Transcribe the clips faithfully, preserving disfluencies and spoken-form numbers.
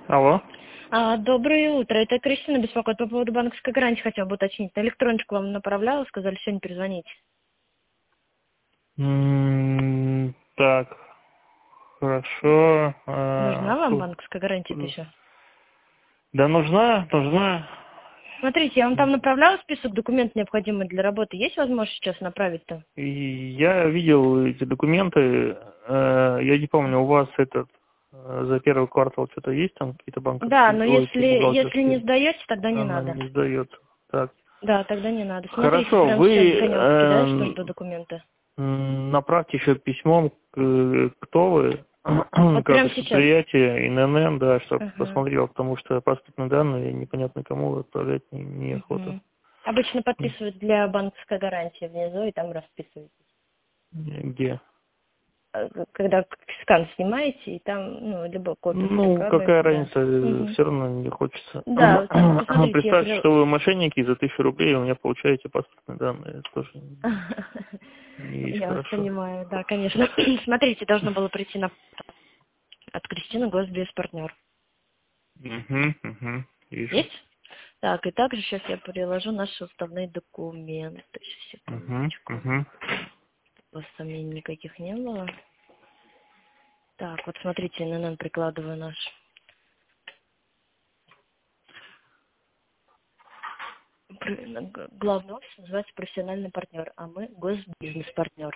Алло. А, доброе утро. Это Кристина беспокоит по поводу банковской гарантии. Хотела бы уточнить. На электроночку вам направляла, сказали сегодня перезвонить. М, Так, хорошо. А, Нужна вам фу. банковская гарантия-то еще? Да нужна, нужна. Смотрите, я вам там направляла список документов, необходимых для работы. Есть возможность сейчас направить-то? И я видел эти документы. э, Я не помню, у вас этот э, за первый квартал что-то есть там какие-то Да, банковские, но ой, эти если, если не бухгалтерские? сдаете, тогда не Она надо. не сдает. Так. Да, тогда не надо. Смотрите, Хорошо, прямо сейчас вы загонялки кидаю, что эм, жду документы. м, направьте еще письмом, к- кто вы, Вот как прямо из сейчас. предприятия, ин эн эн, да, чтобы Ага. посмотрел, потому что паспортные данные непонятно кому отправлять не, неохота. Мгм. Обычно подписывают для банковской гарантии внизу и там расписывают. Где? э, когда скан снимаете, и там, ну, либо копию Ну, какая прикладываете, да. разница, Мгм. все равно не хочется. Да, вот там, посмотрите, я Представьте, при... что вы мошенники, и за тысячу рублей у меня получаете паспортные данные. Это тоже не есть Я вас хорошо. понимаю, да, конечно. Смотрите, должно было прийти на от Кристины Госбезпартнер. Угу, угу, вижу. Есть? Так, и также сейчас я приложу наши уставные документы. Сейчас, Угу, секундочку. угу. У вас сомнений никаких не было. Так, вот смотрите, эн эн эн прикладываю наш. Пр- Главный офис называется профессиональный партнер, а мы госбизнес-партнер.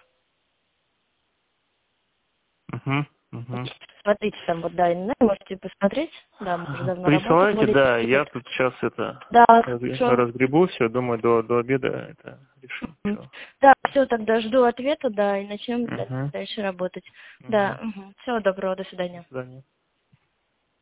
Угу, угу. Смотрите, там вот, да, эн эн эн, можете посмотреть. Да, мы уже давно работаем, Присылайте, более да, десяти я лет. тут сейчас это Да, раз- хорошо. разгребу все, думаю, до, до обеда это решим. Мгм. Все. Да, все, тогда жду ответа, да, и начнем Угу, дальше работать. угу. Да, всего доброго, до До свидания. свидания.